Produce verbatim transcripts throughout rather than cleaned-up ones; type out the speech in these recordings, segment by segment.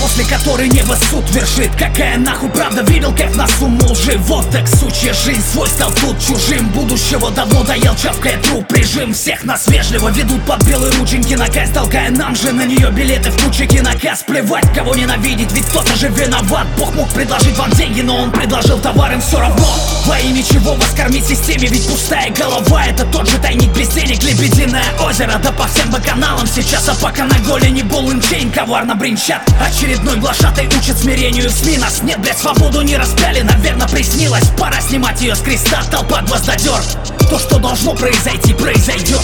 после которой небо суд вершит. Какая нахуй правда, видел, как нас умол живот. Так сучья жизнь, свой стал тут чужим. Будущего давно доел, чавкая труп режим. Всех нас вежливо ведут под белые рученьки на казнь, толкая нам же на нее билеты в куче наказ. Плевать, кого ненавидеть, ведь кто-то же виноват. Бог мог предложить вам деньги, но он предложил товар, им все равно. Во имя чего вас кормить системе, ведь пустая голова — это тот же тайник без денег. Лебединое озеро, да по всем баканалам сейчас. А пока на голени Ball and Chain коварно бринчат. Очередной глашатай учит смирению СМИ. Нас нет, блядь, свободу не распяли, наверное, приснилось. Пора снимать ее с креста, толпа гвоздодер. То, что должно произойти, произойдет.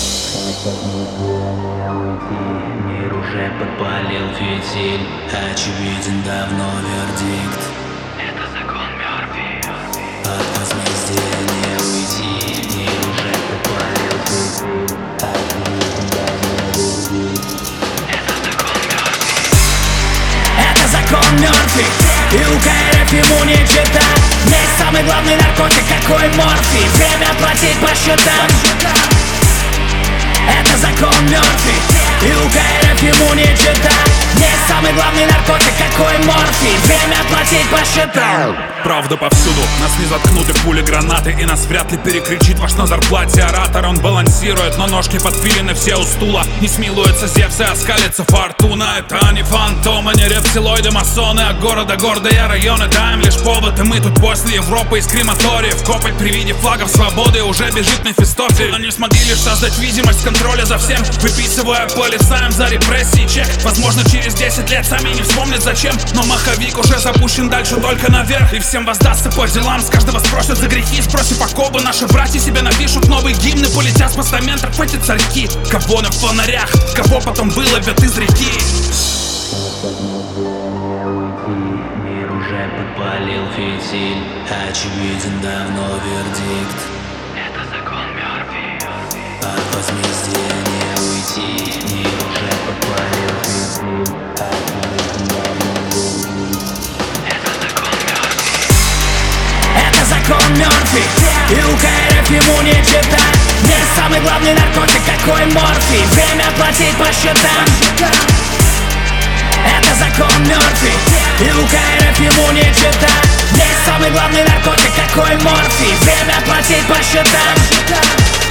Мир уже подпалил фитиль, очевиден давно вердикт. Это закон Мёрфи. От возмездия не уйти. Мир уже подпалил фитиль, очевиден давно вердикт. Это закон Мёрфи. И у КРФ ему не чита. Здесь самый главный наркотик, какой морфий. Время платить по счетам. Это закон Мёрфи. И у КРФ ему не чита. Здесь самый главный наркотик, какой морфий. Время платить по счетам. Правда повсюду, нас не заткнуты пули гранаты. И нас вряд ли перекричит ваш на зарплате оратор. Он балансирует, но ножки подпилены все у стула. Не смилуется Зевс и оскалится фортуна. Это не фантомы, не рептилоиды, масоны. От города гордые районы, даем лишь повод. И мы тут после Европы из крематориев. Копать при виде флагов свободы уже бежит Мефистофель. Но не смогли лишь создать видимость контроля за всем, выписывая полицаям за репрессии чек. Возможно, через десять лет сами не вспомнят зачем. Но маховик уже запущен дальше только наверх. И всем воздастся по делам, с каждого спросят за грехи. Спросив окобы, наши братья себе напишут новые гимны. Полетят с постаментов эти царьки. Кого на фонарях, кого потом выловят из реки. Мир уже подпалил фитиль, очевиден давно вердикт. Это закон Мёрфи. От возмездия не уйти. Мир уже подпалил фитиль, очевиден давно вердикт. Это закон Мёрфи. И у КРФ ему не чита. Здесь самый главный наркотик, какой морфий. Время платить по счетам. Это закон Мёрфи. И у КРФ ему не чита. Здесь самый главный наркотик, какой морфий. Время платить по счетам.